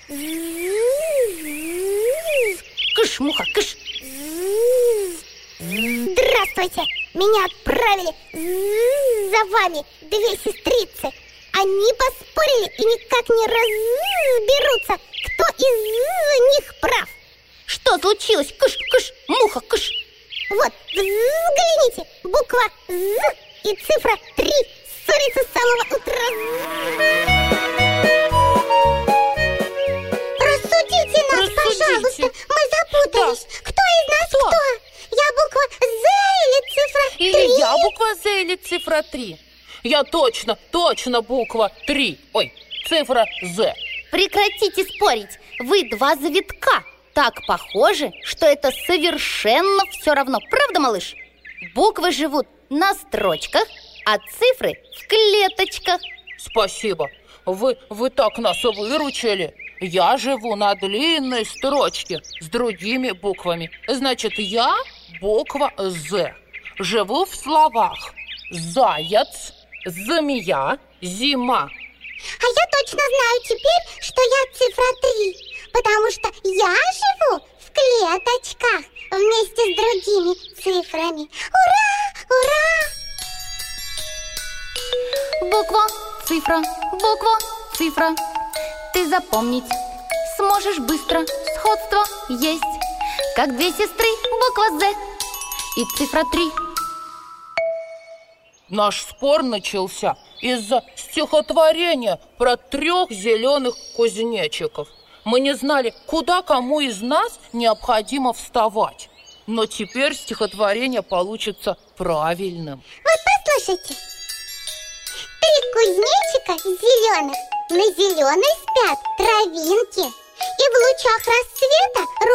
Кыш, муха, кыш. Здравствуйте! Меня отправили за вами две сестрицы. Они поспорили и никак не разберутся, кто из них прав. Что случилось? Кыш, кыш, муха, кыш. Вот, взгляните, буква «З» и цифра 3 ссорятся с самого утра. Рассудите нас, пожалуйста, мы запутались. Да. Кто из нас кто? Я буква «З» или цифра 3? Или я буква «З» или цифра 3? Я точно буква 3. Ой, цифра «З». Прекратите спорить, вы два завитка. Так похожи, что это совершенно все равно. Правда, малыш? Буквы живут на строчках, а цифры в клеточках. Спасибо, вы так нас выручили. Я живу на длинной строчке с другими буквами. Значит, я буква «З». Живу в словах: заяц, змея, зима. А я точно знаю теперь, что я цифра 3, потому что я живу в клеточках вместе с другими цифрами. Ура! Ура! Буква, цифра. Ты запомнить сможешь быстро. Сходство есть, как две сестры, буква «З» и цифра 3. Наш спор начался из-за стихотворения про 3 зеленых кузнечиков. Мы не знали, куда кому из нас необходимо вставать. Но теперь стихотворение получится правильным. Вот послушайте. 3 кузнечика зеленых на зеленой спят травинки, и в лучах рассвета